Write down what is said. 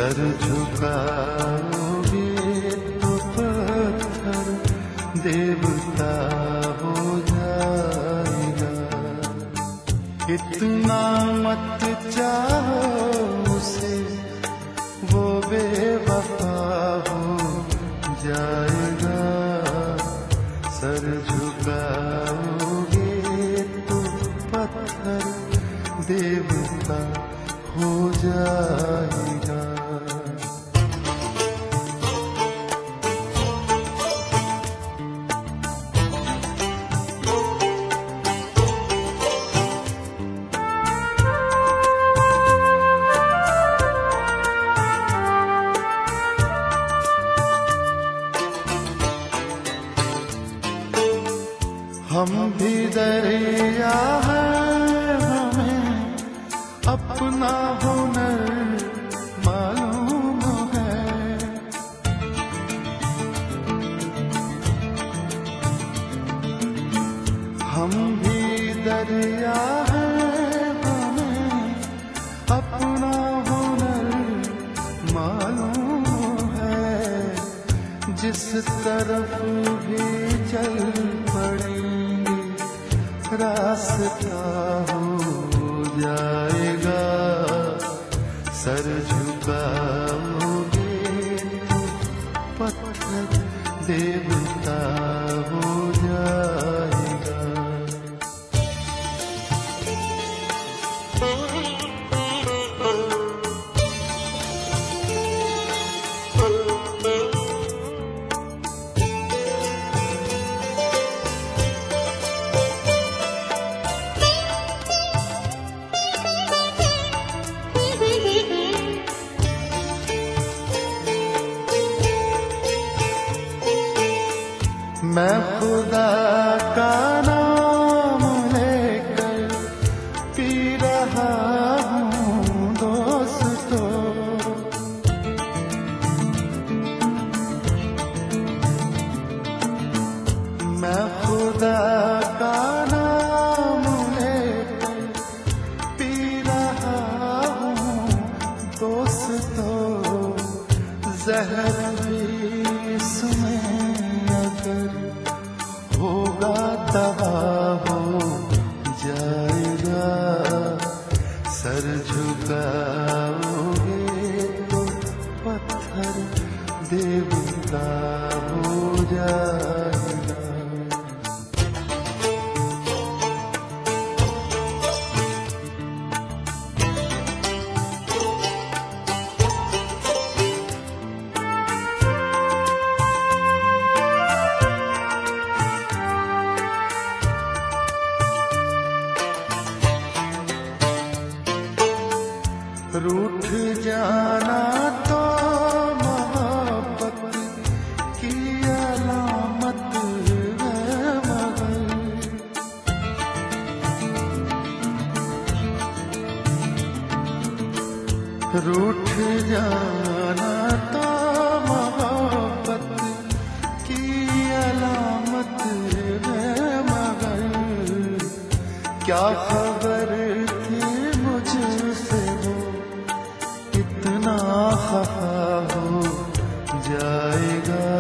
Sir झुकाओगे तो पत्थर देवता हो जाएगा। इतना मत चाहो उसे, वो बेवफा हो जाएगा। सर झुकाओगे तो पत्थर देवता हो जाएगा। हम भी दरिया हैं, हमें अपना हुनर मालूम है। हम भी दरिया हैं, हमें अपना हुनर मालूम है। जिस तरफ भी चल पड़े रास्ता हो जाएगा। सर झुकाओगे तो पत्थर देवता हो जाएगा। मैं खुदा का नाम लेकर पी रहा हूँ दोस्तों। मैं खुदा का नाम लेकर पी रहा हूँ दोस्तों। जहर भी इसमें अगर होगा दवा हो जाएगा। सर झुकाओगे तो पत्थर देवता हो जाएगा। रूठ जाना तो मोहब्बत की अलामत है मगर। रूठ जाना तो मोहब्बत की अलामत है मगर। क्या